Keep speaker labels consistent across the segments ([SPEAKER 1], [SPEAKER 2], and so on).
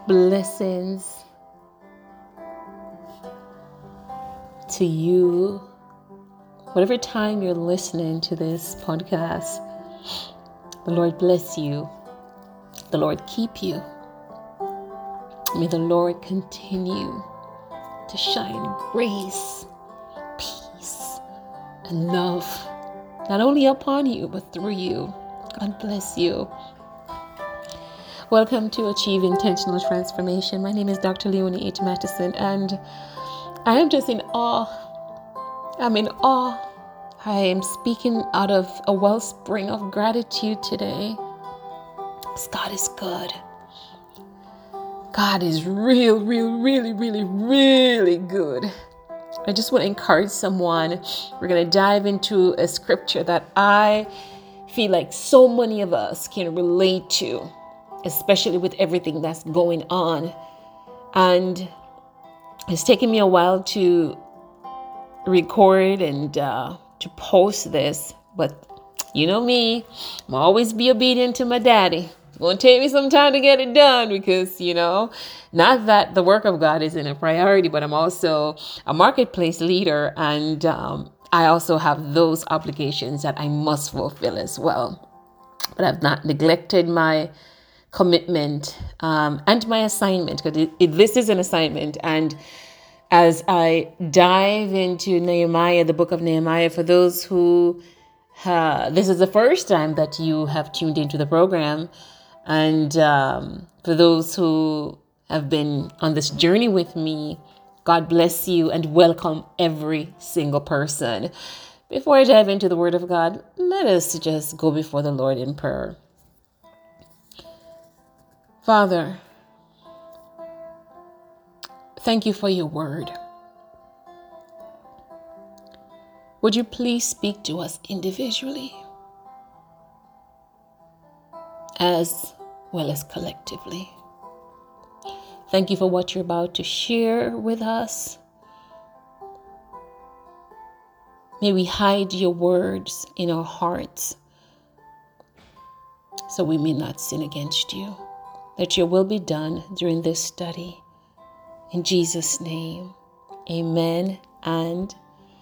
[SPEAKER 1] Blessings to you. Whatever time you're listening to this podcast, the Lord bless you. The Lord keep you. May the Lord continue to shine grace, peace, and love, not only upon you, but through you. God bless you. Welcome to Achieve Intentional Transformation. My name is Dr. Leonie H. Mattison, and I am just in awe. I'm in awe. I am speaking out of a wellspring of gratitude today. Because God is good. God is really good. I just want to encourage someone. We're going to dive into a scripture that I feel like so many of us can relate to, especially with everything that's going on. And it's taken me a while to record and to post this, but you know me, I'm always be obedient to my daddy. It's going to take me some time to get it done because, not that the work of God isn't a priority, but I'm also a marketplace leader, and I also have those obligations that I must fulfill as well. But I've not neglected my commitment and my assignment, because this is an assignment. And as I dive into Nehemiah, the book of Nehemiah, for those who this is the first time that you have tuned into the program, and for those who have been on this journey with me, God bless you and welcome every single person. Before I dive into the Word of God, let us just go before the Lord in prayer. Father, thank you for your word. Would you please speak to us individually as well as collectively? Thank you for what you're about to share with us. May we hide your words in our hearts so we may not sin against you. Let your will be done during this study. In Jesus' name, amen and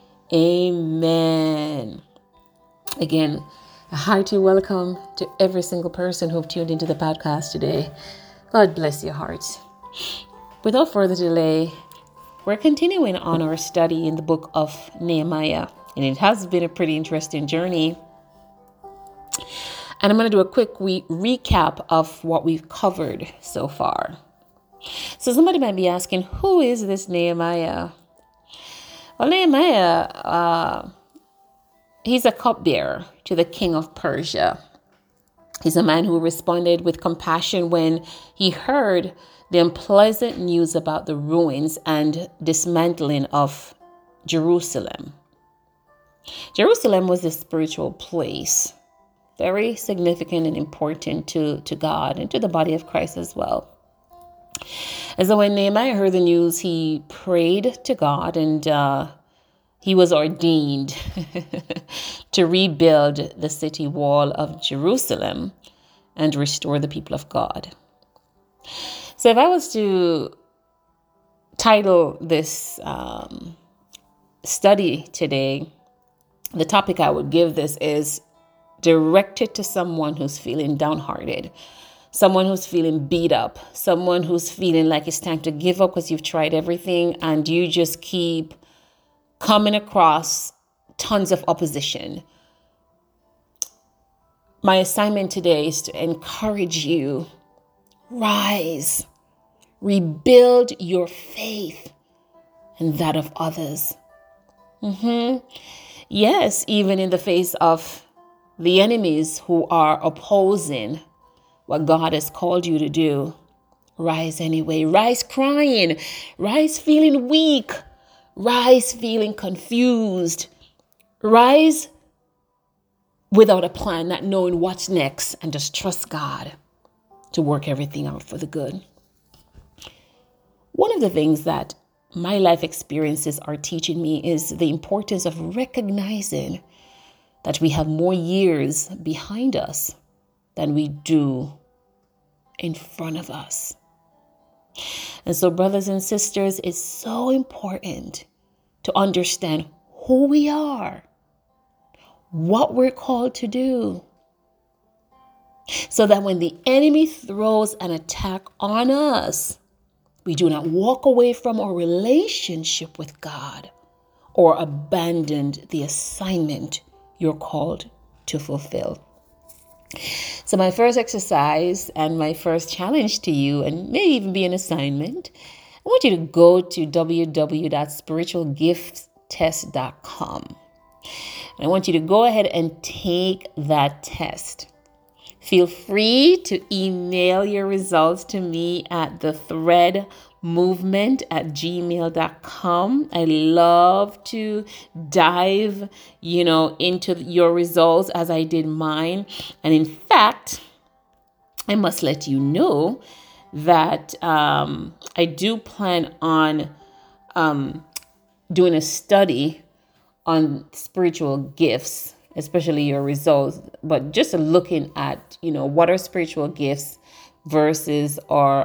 [SPEAKER 1] amen. Again, a hearty welcome to every single person who've tuned into the podcast today. God bless your hearts. Without further delay, we're continuing on our study in the book of Nehemiah, and it has been a pretty interesting journey. And I'm going to do a quick recap of what we've covered so far. So somebody might be asking, who is this Nehemiah? Well, Nehemiah, he's a cupbearer to the king of Persia. He's a man who responded with compassion when he heard the unpleasant news about the ruins and dismantling of Jerusalem. Jerusalem was a spiritual place, very significant and important to God and to the body of Christ as well. And so when Nehemiah heard the news, he prayed to God, and he was ordained to rebuild the city wall of Jerusalem and restore the people of God. So if I was to title this study today, the topic I would give this is directed to someone who's feeling downhearted, someone who's feeling beat up, someone who's feeling like it's time to give up because you've tried everything and you just keep coming across tons of opposition. My assignment today is to encourage you, rise, rebuild your faith and that of others. Yes, even in the face of the enemies who are opposing what God has called you to do. Rise anyway. Rise crying. Rise feeling weak. Rise feeling confused. Rise without a plan, not knowing what's next, and just trust God to work everything out for the good. One of the things that my life experiences are teaching me is the importance of recognizing that we have more years behind us than we do in front of us. And so, brothers and sisters, it's so important to understand who we are, what we're called to do, so that when the enemy throws an attack on us, we do not walk away from our relationship with God or abandon the assignment you're called to fulfill. So my first exercise and my first challenge to you, and maybe even be an assignment, I want you to go to www.spiritualgiftstest.com. And I want you to go ahead and take that test. Feel free to email your results to me at thethreadmovement@gmail.com. I love to dive, into your results as I did mine. And in fact, I must let you know that I do plan on doing a study on spiritual gifts, especially your results, but just looking at, what are spiritual gifts versus our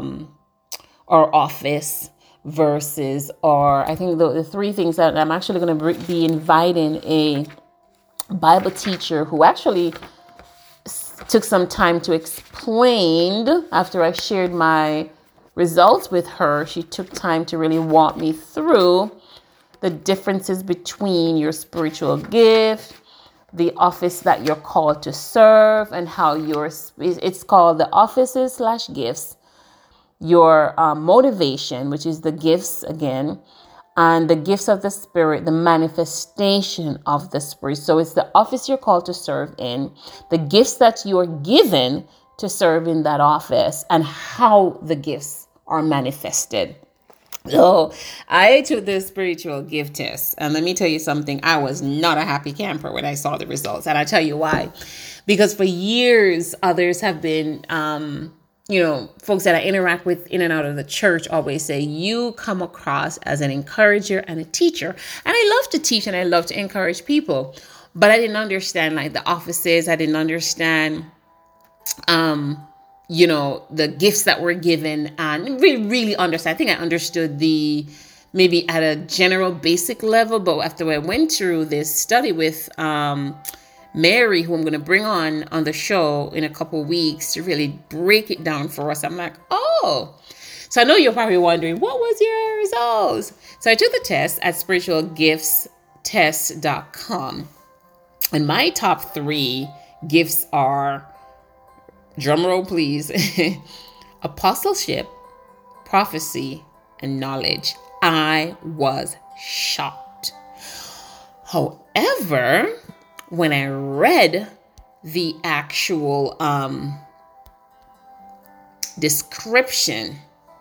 [SPEAKER 1] office versus I think the three things that I'm actually going to be inviting a Bible teacher who actually took some time to explain after I shared my results with her. She took time to really walk me through the differences between your spiritual gift, the office that you're called to serve, and how it's called the offices/gifts, your motivation, which is the gifts again, and the gifts of the Spirit, the manifestation of the Spirit. So it's the office you're called to serve in, the gifts that you are given to serve in that office, and how the gifts are manifested. So I took the spiritual gift test, and let me tell you something. I was not a happy camper when I saw the results, and I tell you why. Because for years, others have been, folks that I interact with in and out of the church always say, you come across as an encourager and a teacher. And I love to teach and I love to encourage people, but I didn't understand the offices. I didn't understand the gifts that were given, and really understand. I think I understood maybe at a general basic level, but after I went through this study with Mary, who I'm going to bring on the show in a couple of weeks to really break it down for us, I'm like, oh. So I know you're probably wondering, what was your results? So I took the test at spiritualgiftstest.com, and my top 3 gifts are, drumroll please, apostleship, prophecy, and knowledge. I was shocked. However, when I read the actual description,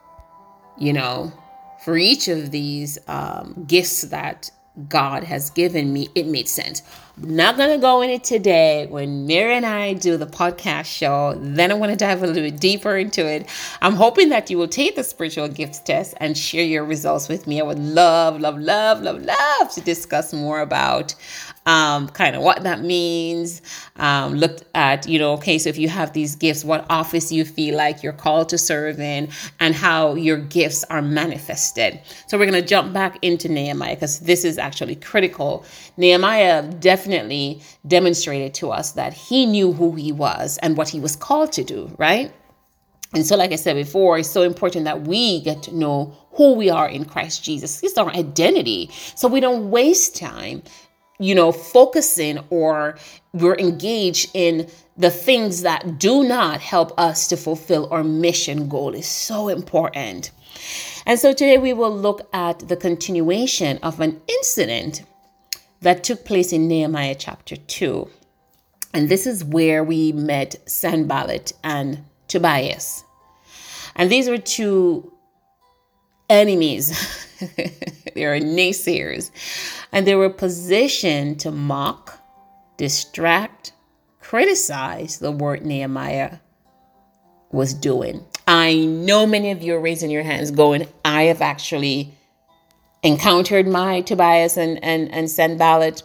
[SPEAKER 1] for each of these gifts that God has given me, it made sense. I'm not going to go in it today. When Mary and I do the podcast show, then I'm going to dive a little bit deeper into it. I'm hoping that you will take the spiritual gifts test and share your results with me. I would love, love, love, love, love to discuss more about kind of what that means. Looked at, okay, so if you have these gifts, what office you feel like you're called to serve in, and how your gifts are manifested. So we're going to jump back into Nehemiah, because this is actually critical. Nehemiah definitely demonstrated to us that he knew who he was and what he was called to do, right? And so, like I said before, it's so important that we get to know who we are in Christ Jesus. It's our identity. So we don't waste time focusing, or we're engaged in the things that do not help us to fulfill our mission goal. Is so important. And so today we will look at the continuation of an incident that took place in Nehemiah chapter 2. And this is where we met Sanballat and Tobias. And these were 2 enemies. They are naysayers. And they were positioned to mock, distract, criticize the work Nehemiah was doing. I know many of you are raising your hands going, I have actually encountered my Tobias and Sanballat.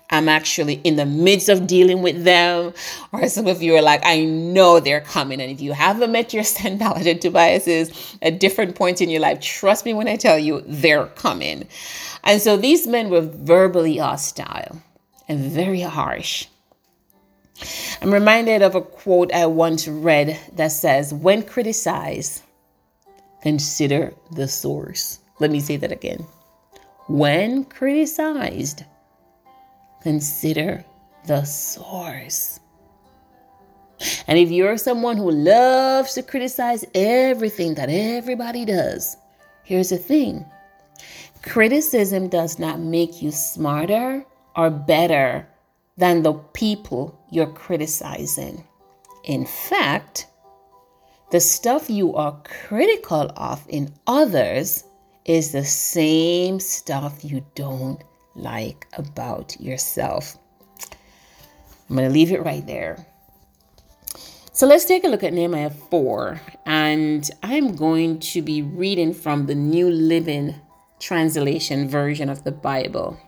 [SPEAKER 1] I'm actually in the midst of dealing with them. Or some of you are like, I know they're coming. And if you haven't met your Sanballat and Tobias at different points in your life, trust me when I tell you, they're coming. And so these men were verbally hostile and very harsh. I'm reminded of a quote I once read that says, when criticized, consider the source. Let me say that again. When criticized, consider the source. And if you're someone who loves to criticize everything that everybody does, here's the thing. Criticism does not make you smarter or better than the people you're criticizing. In fact, the stuff you are critical of in others is the same stuff you don't like about yourself. I'm going to leave it right there. So let's take a look at Nehemiah 4, and I'm going to be reading from the New Living Translation version of the Bible.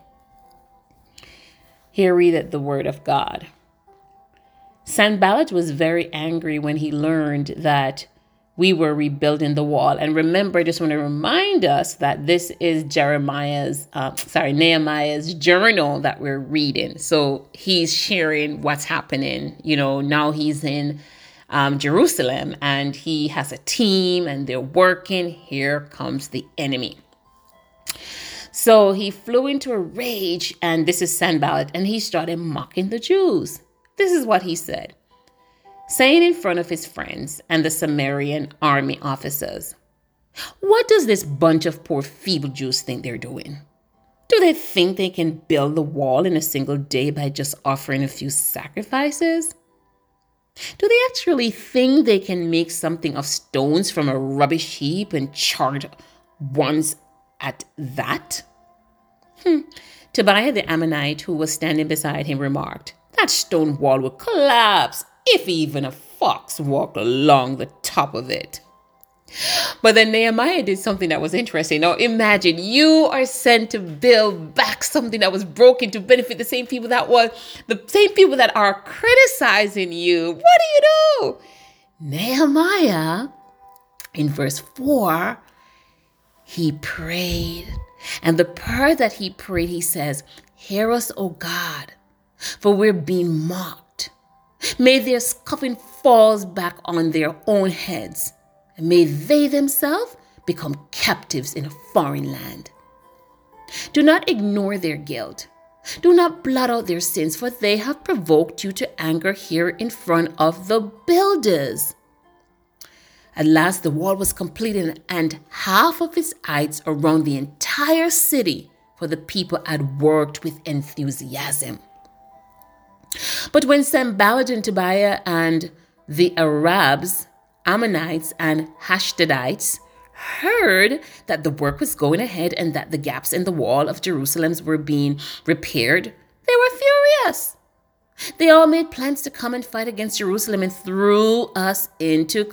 [SPEAKER 1] Here readeth the word of God. Sanballat was very angry when he learned that we were rebuilding the wall. And remember, I just want to remind us that this is Nehemiah's journal that we're reading. So he's sharing what's happening. Now he's in Jerusalem and he has a team and they're working. Here comes the enemy. So he flew into a rage, and this is Sanballat, and he started mocking the Jews. This is what he said, saying in front of his friends and the Samaritan army officers, "What does this bunch of poor feeble Jews think they're doing? Do they think they can build the wall in a single day by just offering a few sacrifices? Do they actually think they can make something of stones from a rubbish heap and charred ones at that?" Tobiah the Ammonite, who was standing beside him, remarked, "That stone wall would collapse if even a fox walked along the top of it." But then Nehemiah did something that was interesting. Now imagine you are sent to build back something that was broken to benefit the same people that are criticizing you. What do? Nehemiah, in verse 4, he prayed. And the prayer that he prayed, he says, "Hear us, O God, for we're being mocked. May their scoffing falls back on their own heads, and may they themselves become captives in a foreign land. Do not ignore their guilt. Do not blot out their sins, for they have provoked you to anger here in front of the builders." At last, the wall was completed, and half of its heights around the entire city, for the people had worked with enthusiasm. But when Sanballat and Tobiah and the Arabs, Ammonites, and Ashdodites heard that the work was going ahead and that the gaps in the wall of Jerusalem were being repaired, they were furious. They all made plans to come and fight against Jerusalem and threw us into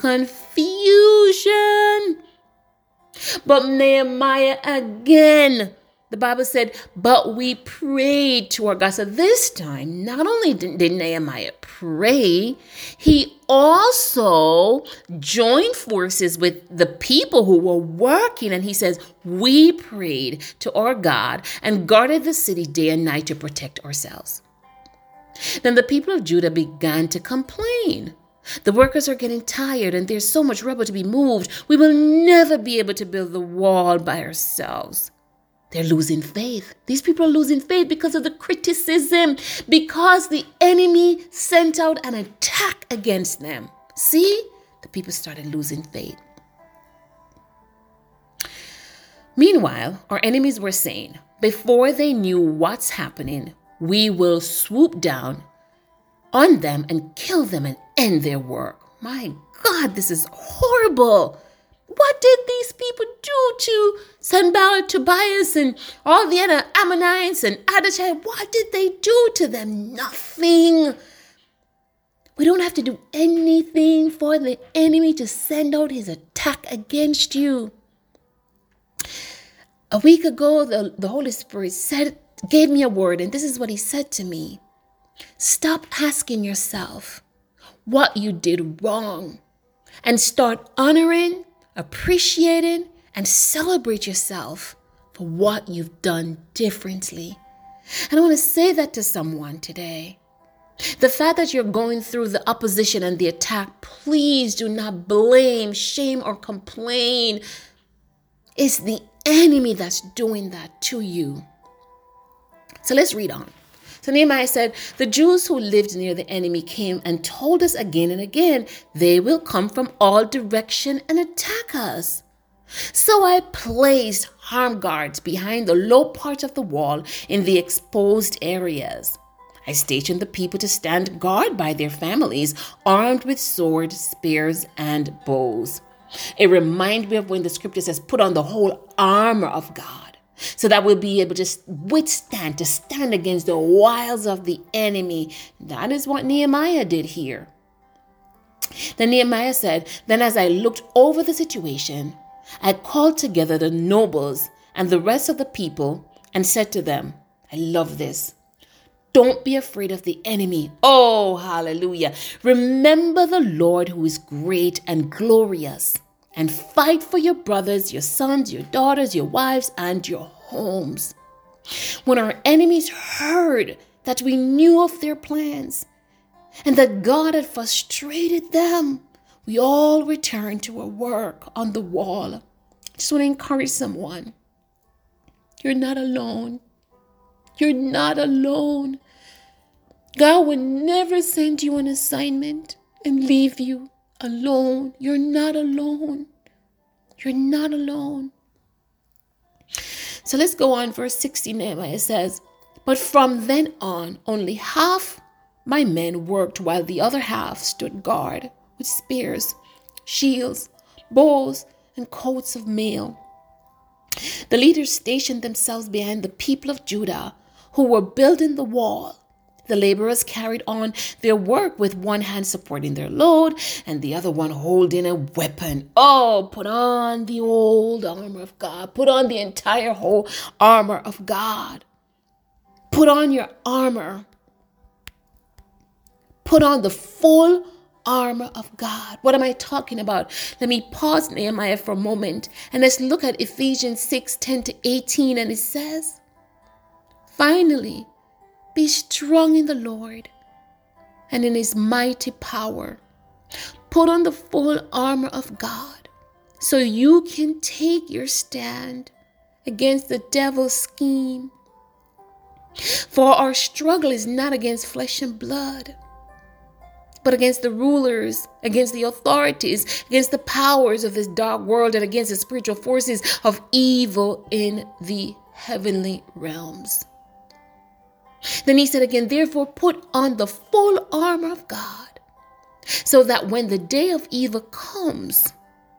[SPEAKER 1] confusion. But Nehemiah again, the Bible said, but we prayed to our God. So this time, not only did Nehemiah pray, he also joined forces with the people who were working. And he says, we prayed to our God and guarded the city day and night to protect ourselves. Then the people of Judah began to complain. The workers are getting tired and there's so much rubble to be moved. We will never be able to build the wall by ourselves. They're losing faith. These people are losing faith because of the criticism, because the enemy sent out an attack against them. See, the people started losing faith. Meanwhile, our enemies were saying, before they knew what's happening, we will swoop down on them and kill them and end their work. My God, this is horrible. What did these people do to Sanballat, Tobias, and all the other Ammonites and Adashai? What did they do to them? Nothing. We don't have to do anything for the enemy to send out his attack against you. A week ago, the Holy Spirit said gave me a word, and this is what he said to me. Stop asking yourself what you did wrong and start honoring, appreciating, and celebrate yourself for what you've done differently. And I want to say that to someone today. The fact that you're going through the opposition and the attack, please do not blame, shame, or complain. It's the enemy that's doing that to you. So let's read on. So Nehemiah said, the Jews who lived near the enemy came and told us again and again, they will come from all direction and attack us. So I placed armed guards behind the low part of the wall in the exposed areas. I stationed the people to stand guard by their families, armed with swords, spears, and bows. It reminds me of when the scripture says, put on the whole armor of God, so that we'll be able to withstand, to stand against the wiles of the enemy. That is what Nehemiah did here. Then Nehemiah said, then as I looked over the situation, I called together the nobles and the rest of the people and said to them, I love this. Don't be afraid of the enemy. Oh, hallelujah. Remember the Lord who is great and glorious, and fight for your brothers, your sons, your daughters, your wives, and your homes. When our enemies heard that we knew of their plans and that God had frustrated them, we all returned to our work on the wall. I just want to encourage someone. You're not alone. You're not alone. God will never send you an assignment and leave you alone. You're not alone. You're not alone. So let's go on. Verse 16, Nehemiah says, but from then on, only half my men worked while the other half stood guard with spears, shields, bows, and coats of mail. The leaders stationed themselves behind the people of Judah who were building the wall. The laborers carried on their work with one hand supporting their load and the other one holding a weapon. Oh, put on the old armor of God. Put on the entire whole armor of God. Put on your armor. Put on the full armor of God. What am I talking about? Let me pause Nehemiah for a moment and let's look at Ephesians 6:10-18, and it says, finally, be strong in the Lord and in his mighty power. Put on the full armor of God so you can take your stand against the devil's scheme. For our struggle is not against flesh and blood, but against the rulers, against the authorities, against the powers of this dark world, and against the spiritual forces of evil in the heavenly realms. Then he said again, therefore put on the full armor of God, so that when the day of evil comes,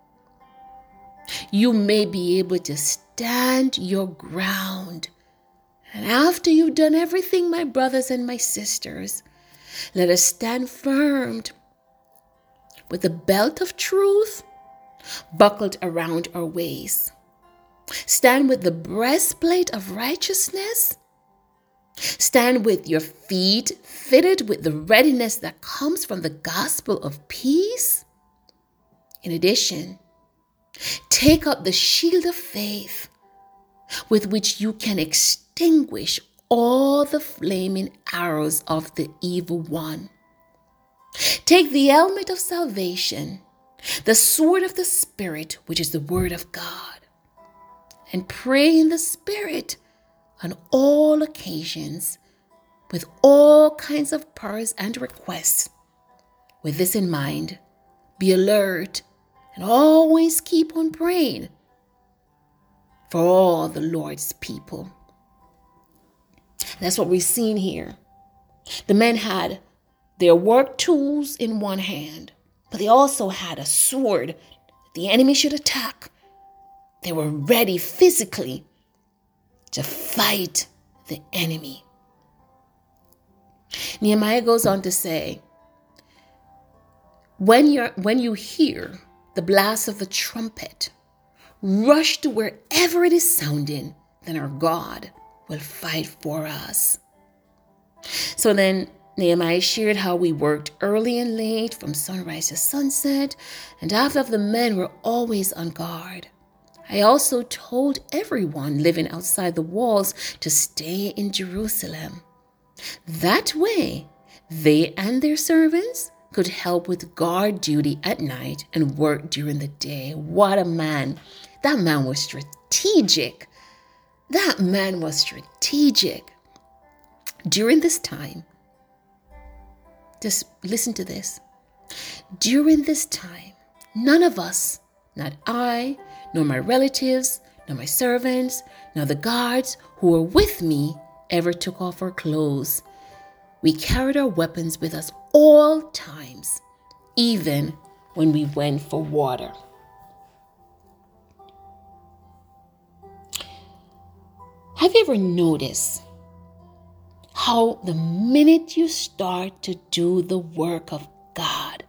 [SPEAKER 1] you may be able to stand your ground. And after you've done everything, my brothers and my sisters, let us stand firm with the belt of truth buckled around our waist. Stand with the breastplate of righteousness. Stand with your feet fitted with the readiness that comes from the gospel of peace. In addition, take up the shield of faith with which you can extinguish all the flaming arrows of the evil one. Take the helmet of salvation, the sword of the Spirit, which is the word of God, and pray in the Spirit on all occasions with all kinds of prayers and requests. With this in mind, be alert and always keep on praying for all the Lord's people. That's what we're seeing here. The men had their work tools in one hand, but they also had a sword the enemy should attack. They were ready physically to fight the enemy. Nehemiah goes on to say, when you hear the blast of the trumpet, rush to wherever it is sounding, then our God will fight for us. So then Nehemiah shared how we worked early and late from sunrise to sunset, and half of the men were always on guard. I also told everyone living outside the walls to stay in Jerusalem. That way, they and their servants could help with guard duty at night and work during the day. What a man. That man was strategic. That man was strategic. During this time, just listen to this. During this time, none of us, not I, nor my relatives, nor my servants, nor the guards who were with me ever took off our clothes. We carried our weapons with us all times, even when we went for water. Have you ever noticed how the minute you start to do the work of God,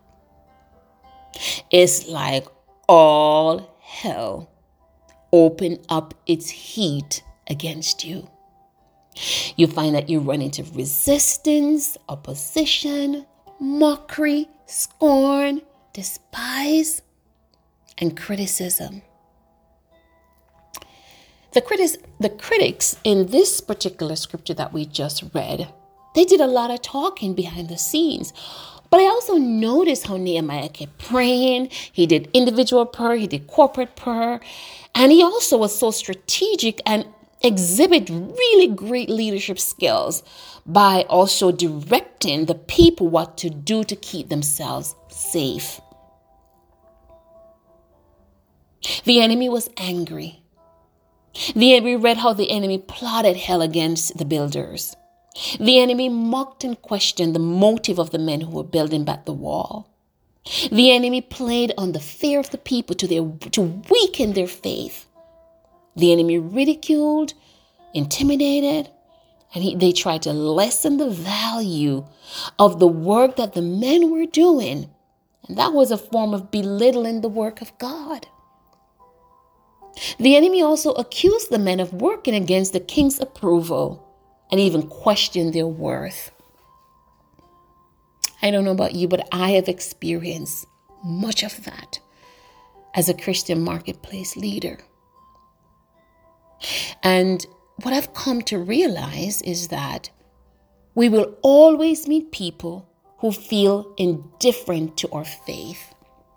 [SPEAKER 1] it's like all hell open up its heat against you? You find that you run into resistance, opposition, mockery, scorn, despise, and criticism. The critics in this particular scripture that we just read, they did a lot of talking behind the scenes. But I also noticed how Nehemiah kept praying. He did individual prayer, he did corporate prayer, and he also was so strategic and exhibit really great leadership skills by also directing the people what to do to keep themselves safe. The enemy was angry. We read how the enemy plotted hell against the builders. The enemy mocked and questioned the motive of the men who were building back the wall. The enemy played on the fear of the people to weaken their faith. The enemy ridiculed, intimidated, and they tried to lessen the value of the work that the men were doing. And that was a form of belittling the work of God. The enemy also accused the men of working against the king's approval and even questioned their worth. I don't know about you, but I have experienced much of that as a Christian marketplace leader. And what I've come to realize is that we will always meet people who feel indifferent to our faith.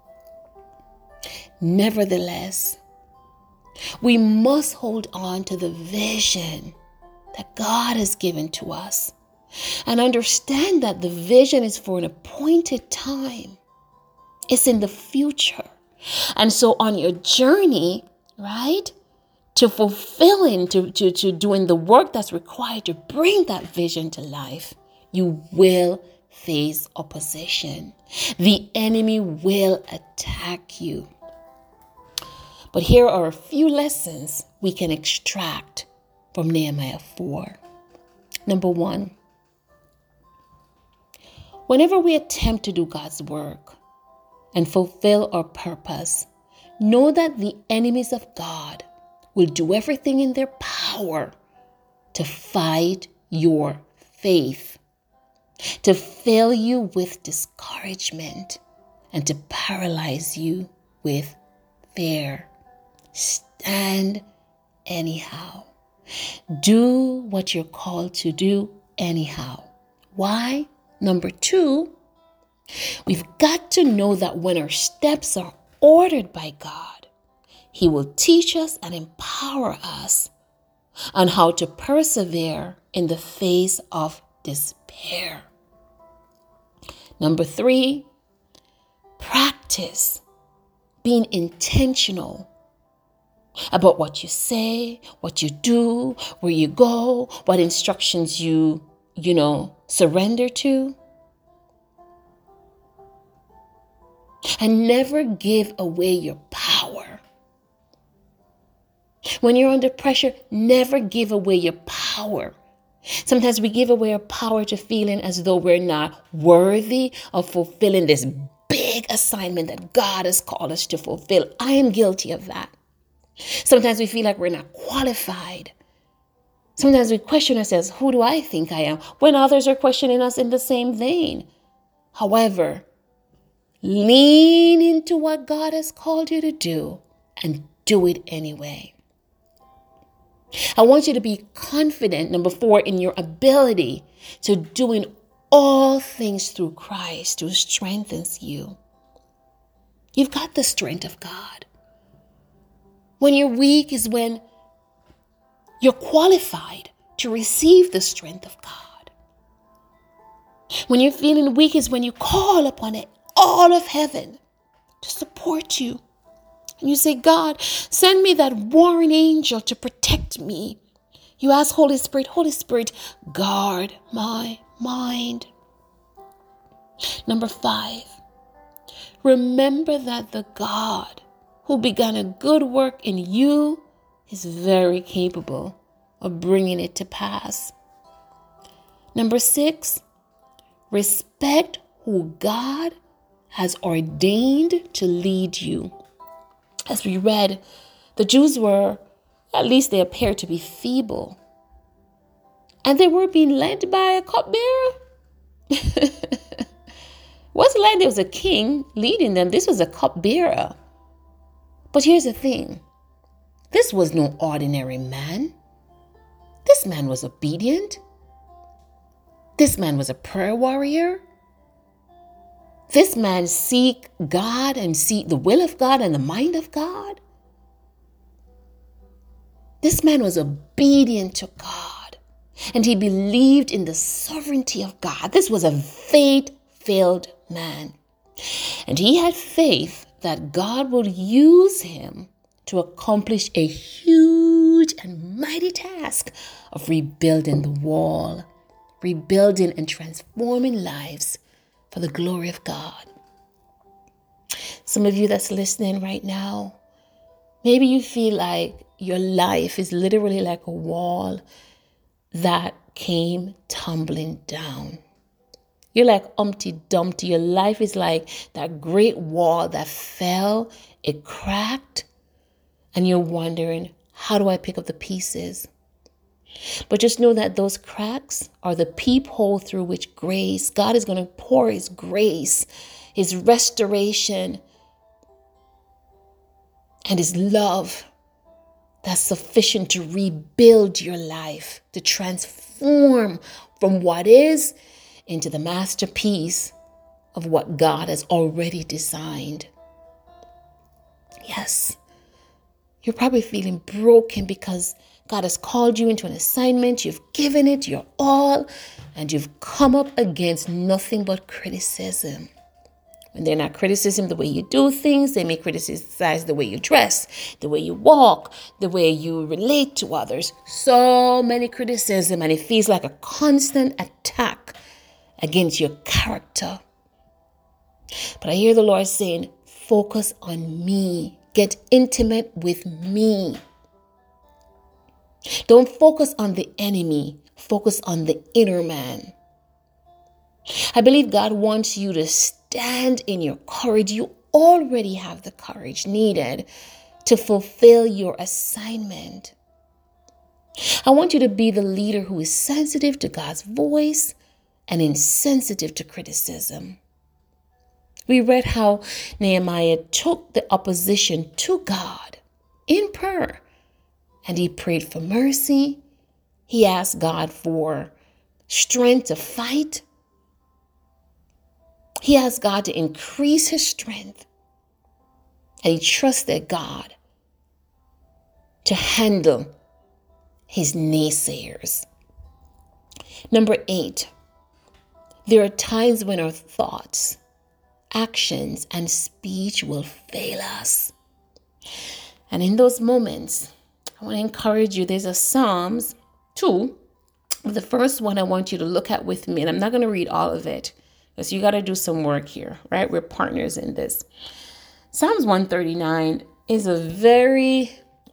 [SPEAKER 1] Nevertheless, we must hold on to the vision that God has given to us and understand that the vision is for an appointed time. It's in the future. And so on your journey, right, to fulfilling, to doing the work that's required to bring that vision to life, you will face opposition. The enemy will attack you. But here are a few lessons we can extract from Nehemiah 4. Number 1, whenever we attempt to do God's work and fulfill our purpose, know that the enemies of God will do everything in their power to fight your faith, to fill you with discouragement, and to paralyze you with fear. Stand anyhow. Do what you're called to do anyhow. Why? Number 2, we've got to know that when our steps are ordered by God, He will teach us and empower us on how to persevere in the face of despair. Number 3, practice being intentional about what you say, what you do, where you go, what instructions you surrender to. And never give away your power. When you're under pressure, never give away your power. Sometimes we give away our power to feeling as though we're not worthy of fulfilling this big assignment that God has called us to fulfill. I am guilty of that. Sometimes we feel like we're not qualified. Sometimes we question ourselves, who do I think I am? When others are questioning us in the same vein. However, lean into what God has called you to do and do it anyway. I want you to be confident, number 4, in your ability to doing all things through Christ who strengthens you. You've got the strength of God. When you're weak is when you're qualified to receive the strength of God. When you're feeling weak is when you call upon it, all of heaven to support you. And you say, God, send me that warring angel to protect me. You ask Holy Spirit, guard my mind. Number 5, remember that the God who began a good work in you is very capable of bringing it to pass. Number 6, respect who God has ordained to lead you. As we read, the Jews were, at least they appeared to be feeble. And they were being led by a cupbearer. It wasn't like there was a king leading them. This was a cupbearer. But here's the thing. This was no ordinary man. This man was obedient. This man was a prayer warrior. This man seek God and seek the will of God and the mind of God. This man was obedient to God and he believed in the sovereignty of God. This was a faith-filled man. And he had faith that God would use him to accomplish a huge and mighty task of rebuilding the wall, rebuilding and transforming lives for the glory of God. Some of you that's listening right now, maybe you feel like your life is literally like a wall that came tumbling down. You're like Humpty Dumpty. Your life is like that great wall that fell, it cracked, and you're wondering, how do I pick up the pieces? But just know that those cracks are the peephole through which God is going to pour his grace, his restoration, and his love that's sufficient to rebuild your life, to transform from what is into the masterpiece of what God has already designed. Yes, you're probably feeling broken because God has called you into an assignment. You've given it your all, and you've come up against nothing but criticism. When they're not criticism the way you do things, they may criticize the way you dress, the way you walk, the way you relate to others. So many criticism, and it feels like a constant attack against your character. But I hear the Lord saying, focus on me. Get intimate with me. Don't focus on the enemy. Focus on the inner man. I believe God wants you to stand in your courage. You already have the courage needed to fulfill your assignment. I want you to be the leader who is sensitive to God's voice and insensitive to criticism. We read how Nehemiah took the opposition to God in prayer, and he prayed for mercy. He asked God for strength to fight. He asked God to increase his strength, and he trusted God to handle his naysayers. Number 8, there are times when our thoughts, actions, and speech will fail us. And in those moments, I want to encourage you. There's a Psalms 2. The first one I want you to look at with me, and I'm not going to read all of it because you got to do some work here, right? We're partners in this. Psalms 139 is a very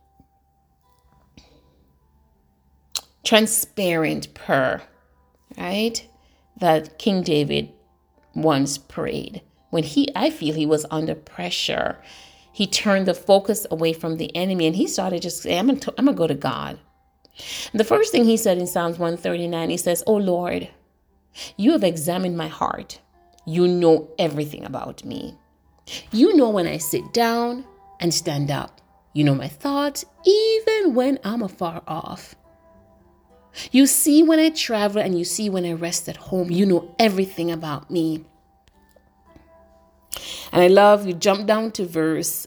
[SPEAKER 1] transparent prayer, right? That King David once prayed. When I feel he was under pressure, he turned the focus away from the enemy and he started just saying, I'm going to go to God. The first thing he said in Psalms 139, he says, "Oh Lord, you have examined my heart. You know everything about me. You know when I sit down and stand up. You know my thoughts, even when I'm afar off. You see when I travel and you see when I rest at home. You know everything about me." And I love, you jump down to verse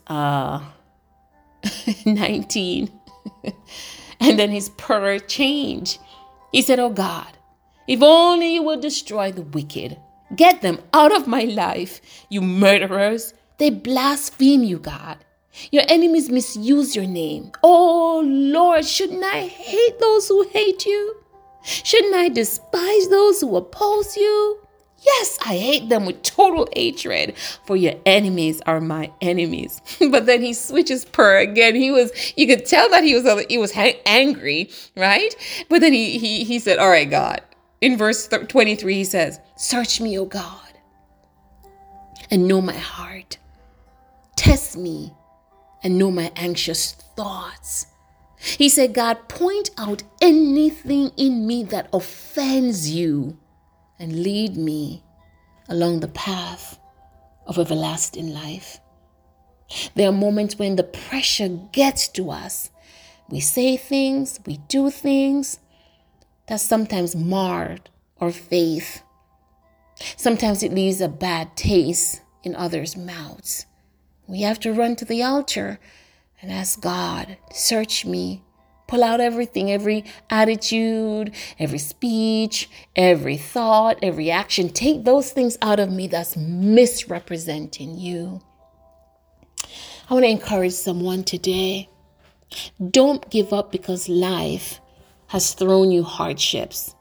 [SPEAKER 1] 19. And then his prayer changed. He said, "Oh God, if only you would destroy the wicked. Get them out of my life. You murderers, they blaspheme you, God. Your enemies misuse your name. Oh Lord, shouldn't I hate those who hate you? Shouldn't I despise those who oppose you? Yes, I hate them with total hatred, for your enemies are my enemies." But then he switches prayer again. You could tell that he was angry, right? But then he said, "All right, God." In verse 23, he says, "Search me, O God, and know my heart. Test me and know my anxious thoughts." He said, "God, point out anything in me that offends you and lead me along the path of everlasting life." There are moments when the pressure gets to us. We say things, we do things that sometimes marred our faith. Sometimes it leaves a bad taste in others' mouths. We have to run to the altar and ask God, "Search me." Pull out everything, every attitude, every speech, every thought, every action. Take those things out of me that's misrepresenting you. I want to encourage someone today. Don't give up because life has thrown you hardships.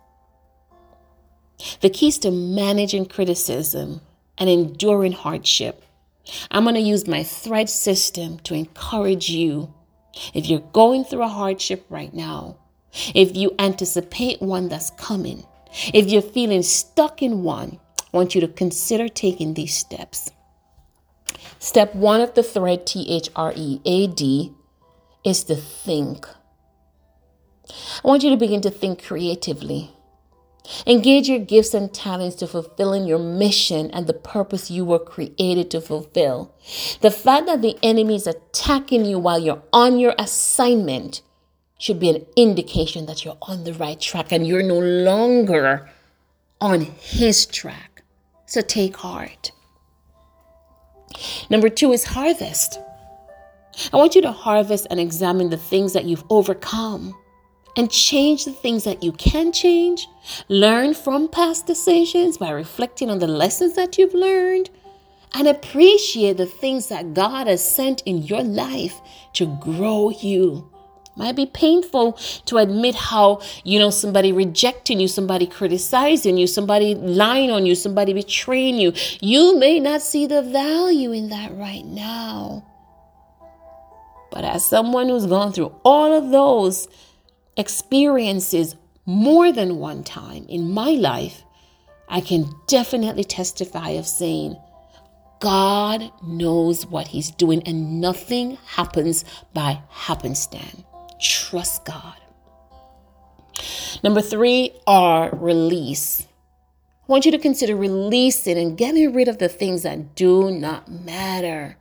[SPEAKER 1] The key is to managing criticism and enduring hardship. I'm going to use my thread system to encourage you. If you're going through a hardship right now, if you anticipate one that's coming, if you're feeling stuck in one, I want you to consider taking these steps. Step 1 of the thread, THREAD, is to think. I want you to begin to think creatively. Engage your gifts and talents to fulfilling your mission and the purpose you were created to fulfill. The fact that the enemy is attacking you while you're on your assignment should be an indication that you're on the right track and you're no longer on his track. So take heart. Number 2 is harvest. I want you to harvest and examine the things that you've overcome and change the things that you can change. Learn from past decisions by reflecting on the lessons that you've learned, and appreciate the things that God has sent in your life to grow you. Might be painful to admit how, somebody rejecting you, somebody criticizing you, somebody lying on you, somebody betraying you. You may not see the value in that right now. But as someone who's gone through all of those experiences more than one time in my life, I can definitely testify of saying, God knows what he's doing and nothing happens by happenstance. Trust God. Number 3 are release. I want you to consider releasing and getting rid of the things that do not matter.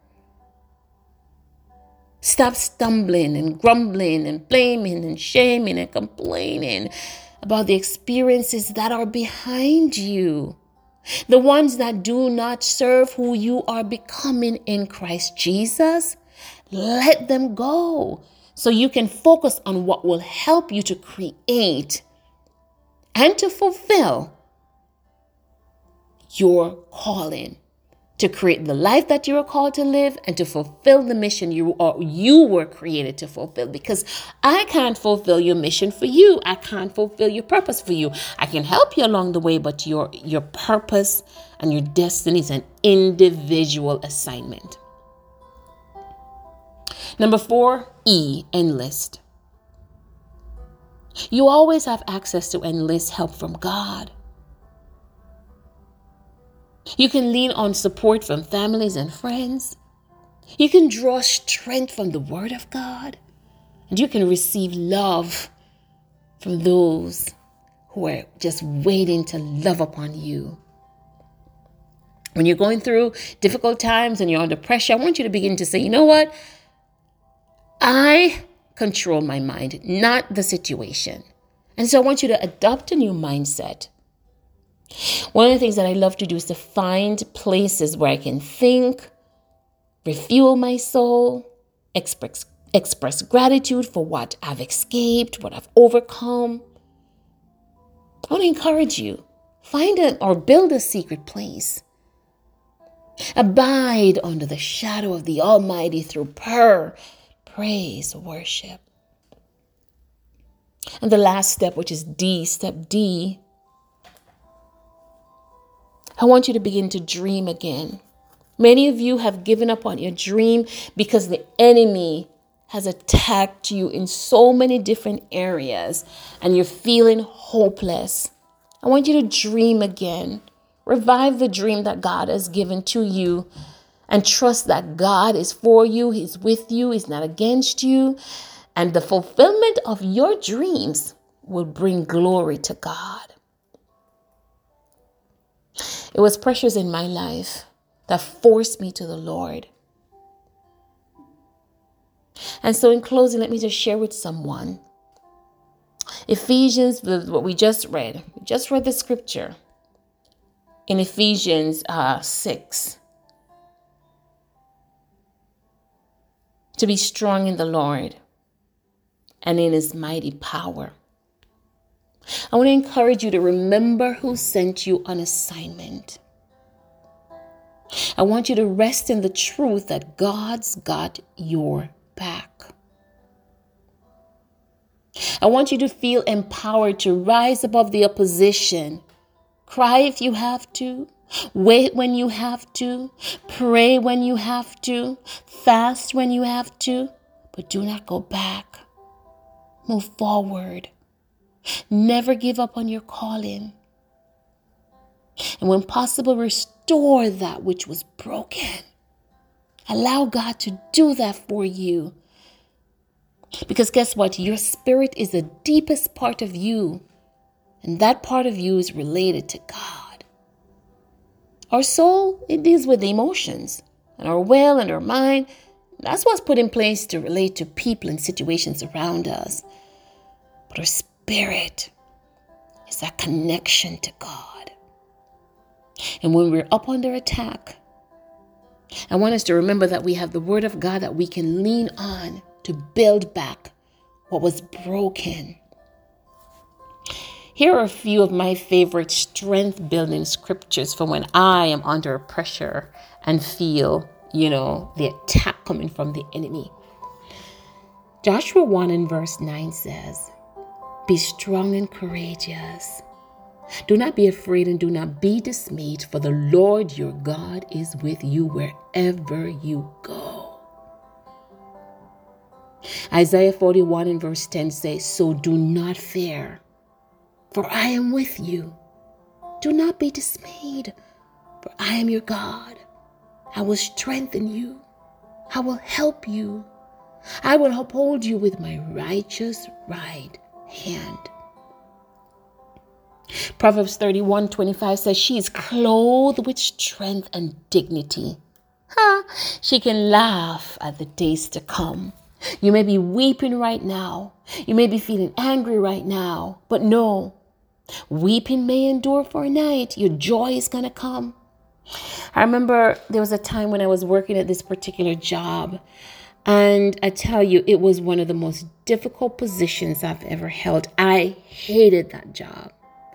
[SPEAKER 1] Stop stumbling and grumbling and blaming and shaming and complaining about the experiences that are behind you. The ones that do not serve who you are becoming in Christ Jesus. Let them go so you can focus on what will help you to create and to fulfill your calling. To create the life that you are called to live and to fulfill the mission you were created to fulfill. Because I can't fulfill your mission for you. I can't fulfill your purpose for you. I can help you along the way, but your purpose and your destiny is an individual assignment. Number 4, E, enlist. You always have access to enlist help from God. You can lean on support from families and friends. You can draw strength from the Word of God. And you can receive love from those who are just waiting to love upon you. When you're going through difficult times and you're under pressure, I want you to begin to say, you know what? I control my mind, not the situation. And so I want you to adopt a new mindset. One of the things that I love to do is to find places where I can think, refuel my soul, express gratitude for what I've escaped, what I've overcome. I want to encourage you, find or build a secret place. Abide under the shadow of the Almighty through prayer, praise, worship. And the last step, which is D, step D, I want you to begin to dream again. Many of you have given up on your dream because the enemy has attacked you in so many different areas and you're feeling hopeless. I want you to dream again. Revive the dream that God has given to you and trust that God is for you. He's with you. He's not against you. And the fulfillment of your dreams will bring glory to God. It was pressures in my life that forced me to the Lord. And so in closing, let me just share with someone. Ephesians, what we just read. We just read the scripture in Ephesians 6. To be strong in the Lord and in his mighty power. I want to encourage you to remember who sent you on assignment. I want you to rest in the truth that God's got your back. I want you to feel empowered to rise above the opposition. Cry if you have to. Wait when you have to. Pray when you have to. Fast when you have to. But do not go back. Move forward. Never give up on your calling. And when possible, restore that which was broken. Allow God to do that for you. Because guess what? Your spirit is the deepest part of you. And that part of you is related to God. Our soul, it deals with the emotions. And our will and our mind, that's what's put in place to relate to people and situations around us. But our spirit is that connection to God. And when we're up under attack, I want us to remember that we have the word of God that we can lean on to build back what was broken. Here are a few of my favorite strength-building scriptures for when I am under pressure and feel, the attack coming from the enemy. Joshua 1 and verse 9 says, "Be strong and courageous. Do not be afraid and do not be dismayed, for the Lord your God is with you wherever you go." Isaiah 41 and verse 10 says, "So do not fear, for I am with you. Do not be dismayed, for I am your God. I will strengthen you. I will help you. I will uphold you with my righteous right hand." Proverbs 31:25 says, "She is clothed with strength and dignity." She can laugh at the days to come. You may be weeping right now. You may be feeling angry right now. But no, weeping may endure for a night. Your joy is going to come. I remember there was a time when I was working at this particular job. And I tell you, it was one of the most difficult positions I've ever held. I hated that job.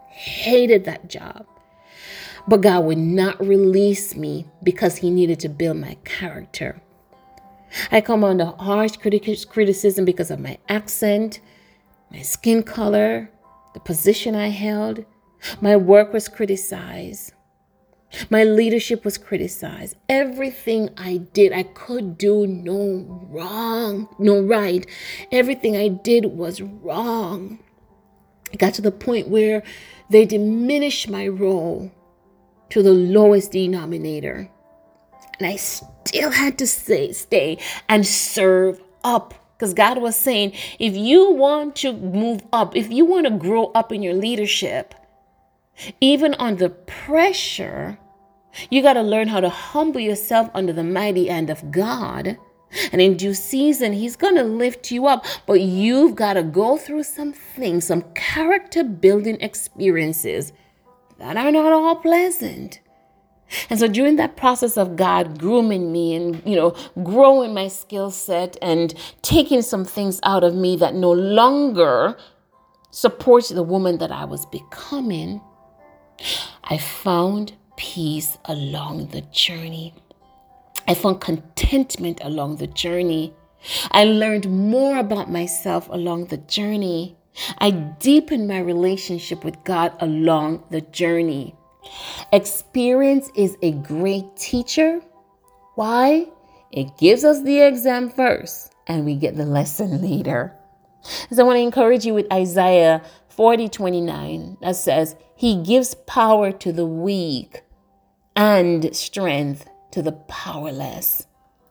[SPEAKER 1] But God would not release me because he needed to build my character. I come under harsh criticism because of my accent, my skin color, the position I held. My work was criticized. My leadership was criticized. Everything I did, I could do no right. Everything I did was wrong. It got to the point where they diminished my role to the lowest denominator. And I still had to stay and serve up Because God was saying, if you want to move up, if you want to grow up in your leadership, even under pressure, you got to learn how to humble yourself under the mighty hand of God. And in due season, he's going to lift you up. But you've got to go through some things, some character building experiences that are not all pleasant. And so during that process of God grooming me and, growing my skill set and taking some things out of me that no longer supports the woman that I was becoming, I found peace along the journey. I found contentment along the journey. I learned more about myself along the journey. I deepened my relationship with God along the journey. Experience is a great teacher. Why? It gives us the exam first and we get the lesson later. So I want to encourage you with Isaiah 40:29 that says, he gives power to the weak and strength to the powerless.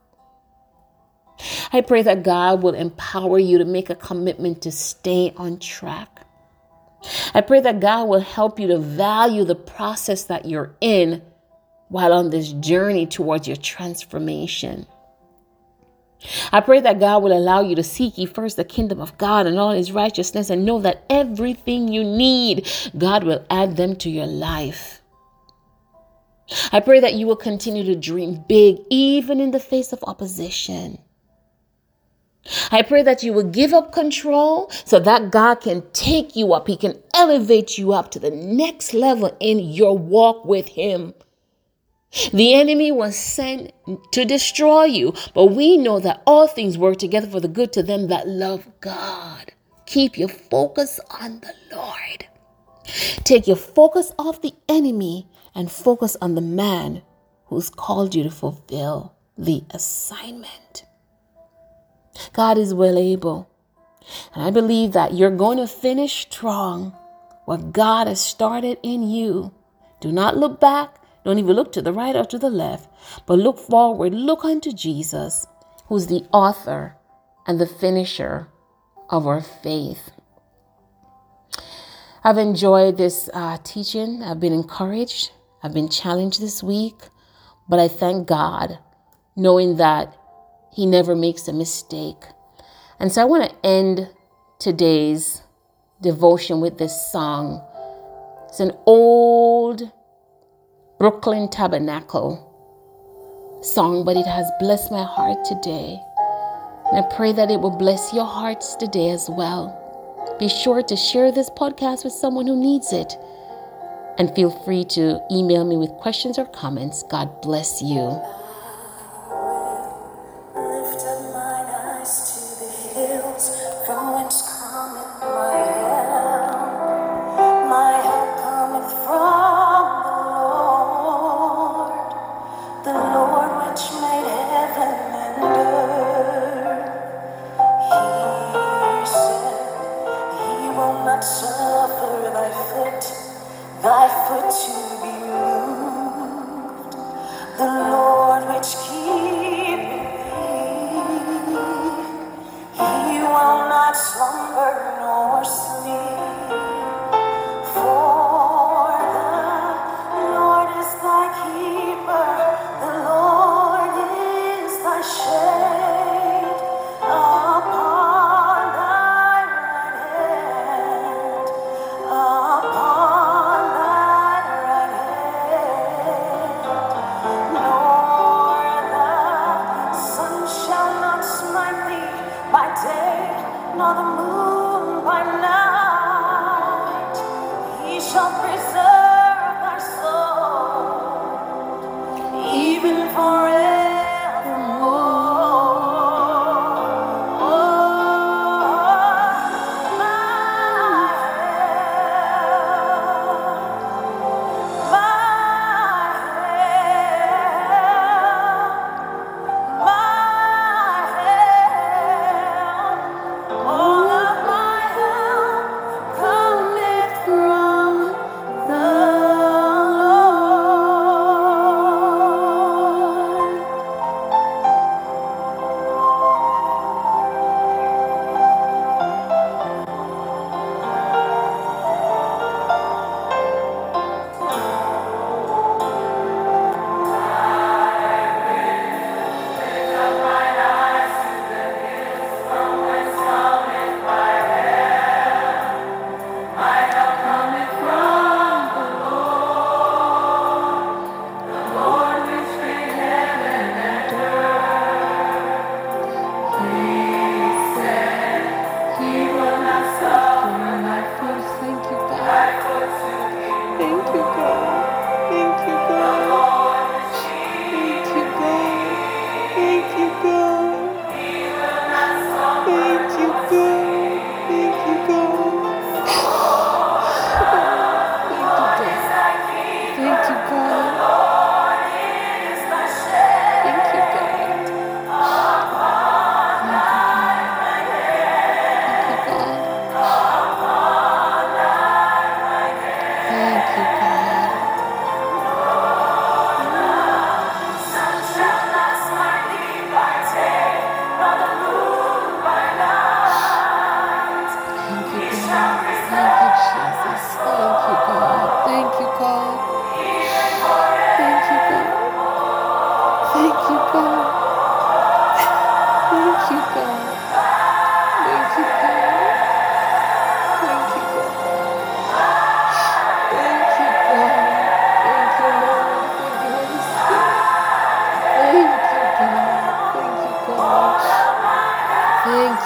[SPEAKER 1] I pray that God will empower you to make a commitment to stay on track. I pray that God will help you to value the process that you're in while on this journey towards your transformation. I pray that God will allow you to seek ye first the kingdom of God and all his righteousness, and know that everything you need, God will add them to your life. I pray that you will continue to dream big, even in the face of opposition. I pray that you will give up control so that God can take you up. He can elevate you up to the next level in your walk with him. The enemy was sent to destroy you, but we know that all things work together for the good to them that love God. Keep your focus on the Lord. Take your focus off the enemy and focus on the man who's called you to fulfill the assignment. God is well able. And I believe that you're going to finish strong what God has started in you. Do not look back. Don't even look to the right or to the left, but look forward. Look unto Jesus, who's the author and the finisher of our faith. I've enjoyed this teaching. I've been encouraged. I've been challenged this week, but I thank God knowing that he never makes a mistake. And so I want to end today's devotion with this song. It's an old Brooklyn Tabernacle song, but it has blessed my heart today. And I pray that it will bless your hearts today as well. Be sure to share this podcast with someone who needs it. And feel free to email me with questions or comments. God bless you.
[SPEAKER 2] Thy foot to be moved, the Lord which keepeth thee, he will not slumber nor sleep. For the Lord is thy keeper, the Lord is thy shade upon thy right hand, upon thy right hand. Nor the sun shall not smite thee by day, nor the moon by night. He shall preserve thy soul, even forevermore. All of my help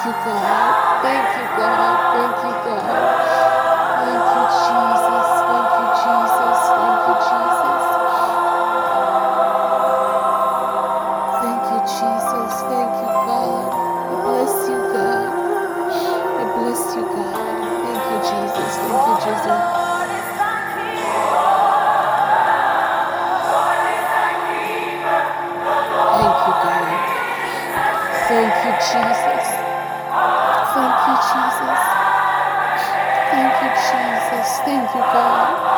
[SPEAKER 1] you, God. Thank you, God. Thank you, God. Thank you, Jesus. Thank you, Jesus. Thank you, Jesus. Thank you, Jesus. Thank you, God. I bless you, God. I bless you, God. Thank you, Jesus. Thank you, Jesus. Thank you, God. Thank you, Jesus. Thank you, Jesus. Thank you, Jesus. Thank you, God.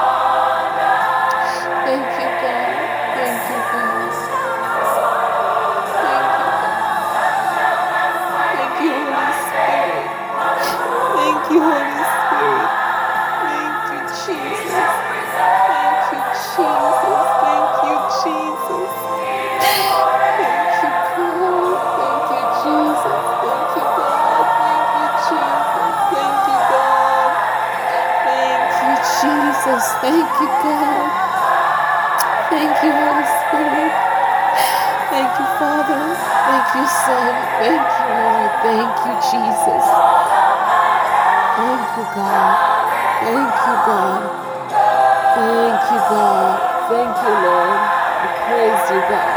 [SPEAKER 1] Thank you, God. Thank you, God. Thank you, God. Thank you, Holy Spirit. Thank you, Holy Spirit. Thank you, Jesus. Thank you, Jesus. Thank you, Jesus. Thank you, God. Thank you, Jesus. Thank you, God. Thank you, Jesus. Thank you, God. Thank you, Jesus. Thank you, God. Thank you, Holy Spirit. Thank you, Father. Thank you, Son. Thank you, Lord. Thank you, Jesus. Thank you, God. Thank you, God. Thank you, God. Thank you, Lord. I praise you, God.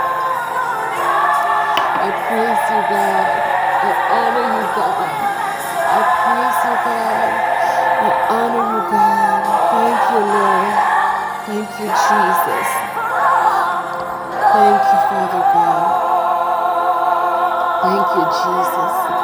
[SPEAKER 1] I praise you, God. I honor you, God. I praise you, God. I honor you, God. Thank you, Lord. Thank you, Jesus. Thank you, Father God. Thank you, Jesus.